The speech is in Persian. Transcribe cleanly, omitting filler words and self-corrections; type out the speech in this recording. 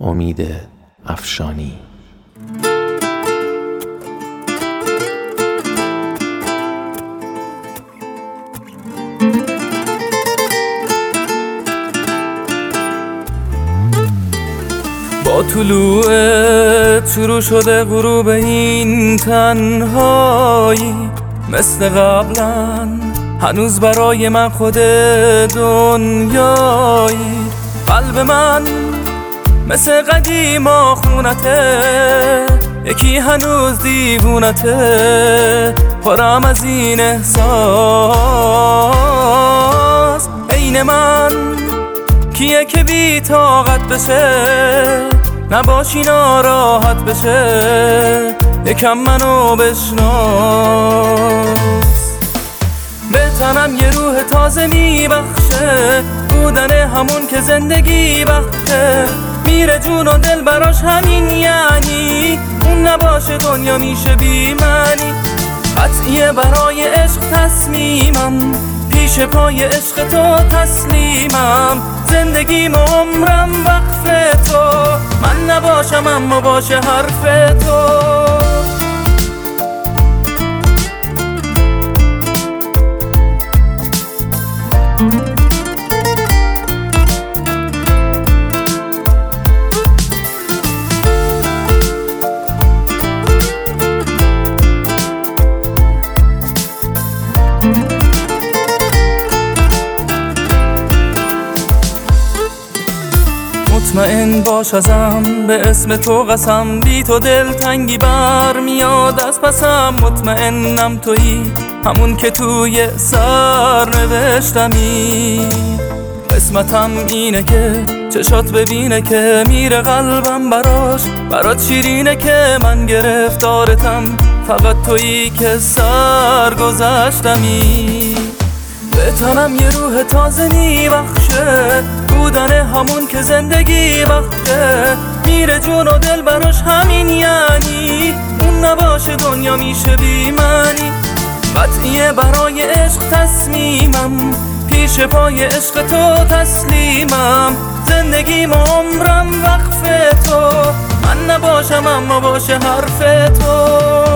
امید افشانی. با طلوع شروع شده غروب این تنهایی، مثل قبلا هنوز برای من خود دنیایی. قلب من مثل قدیما خونته، یکی هنوز دیوونته، پرم از این احساس. عین من کیه که بی طاقت بشه، نباشی ناراحت بشه، یکم منو بشناس. به تنم یه روح تازه میبخشه، بودن همون که زندگی وقته. میره جون و دل براش همین، یعنی اون نباشه دنیا میشه بی معنی. قطعیه برای عشق تصمیمم، پیش پای عشق تو تسلیمم. زندگیم و عمرم وقف تو، من نباشم اما باشه حرف تو. مطمئن باش ازم، به اسم تو قسم، بی تو دل تنگی بر میاد از پسم. مطمئنم تویی همون که توی سر نوشتمی. قسمتم اینه که چشات ببینه که میره قلبم برات شیرینه که من گرفتارتم، فقط تویی که سر گذشتمی. به تنم یه روح تازه میبخشه، بودن همون که زندگی وقته. میره جون و دل براش همین، یعنی اون نباشه دنیا میشه بی معنی. قطعیه برای عشق تصمیمم، پیش پای عشق تو تسلیمم. زندگیم و عمرم وقف تو، من نباشم اما باشه حرف تو.